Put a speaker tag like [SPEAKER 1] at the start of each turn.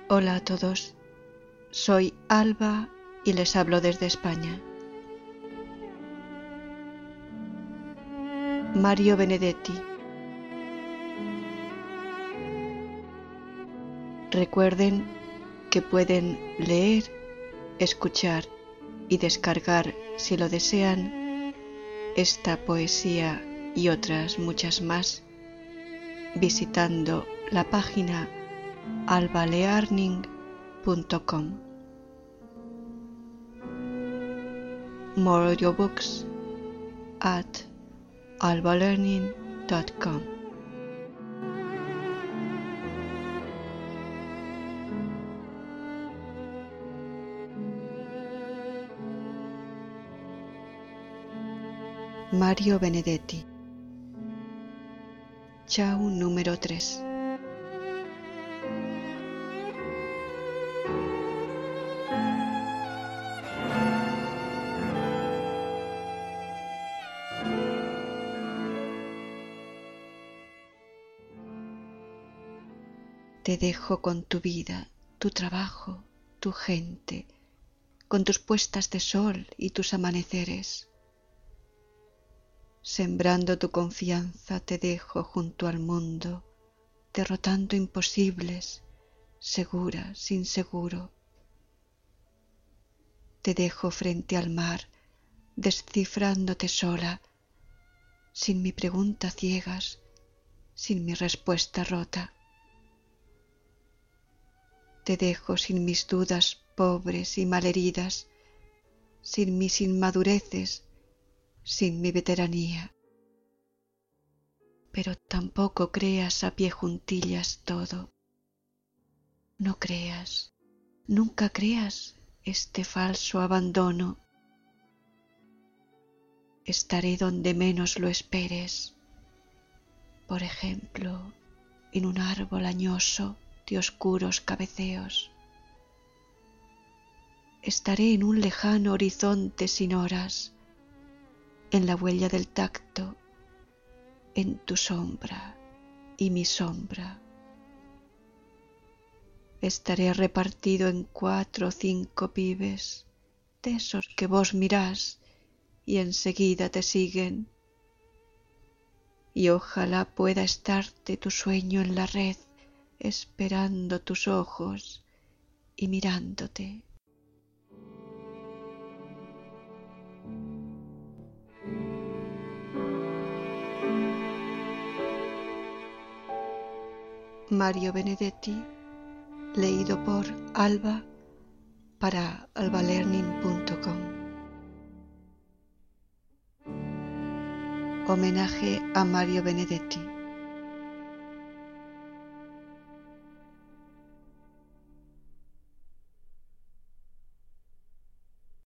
[SPEAKER 1] Hola a todos, soy Alba y les hablo desde España. Mario Benedetti. Recuerden que pueden leer, escuchar y descargar, si lo desean, esta poesía y otras muchas más visitando la página albalearning.com. More audiobooks at albalearning.com. Mario Benedetti. Ciao número 3. Te dejo con tu vida, tu trabajo, tu gente, con tus puestas de sol y tus amaneceres. Sembrando tu confianza te dejo junto al mundo, derrotando imposibles, segura, sin seguro. Te dejo frente al mar, descifrándote sola, sin mi pregunta ciegas, sin mi respuesta rota. Te dejo sin mis dudas pobres y malheridas, sin mis inmadureces, sin mi veteranía. Pero tampoco creas a pie juntillas todo. No creas, nunca creas este falso abandono. Estaré donde menos lo esperes, por ejemplo, en un árbol añoso de oscuros cabeceos. Estaré en un lejano horizonte sin horas, en la huella del tacto, en tu sombra y mi sombra. Estaré repartido en 4 o 5 pibes, de esos que vos mirás y enseguida te siguen. Y ojalá pueda estarte tu sueño en la red, esperando tus ojos y mirándote. Mario Benedetti, leído por Alba para albalearning.com. Homenaje a Mario Benedetti.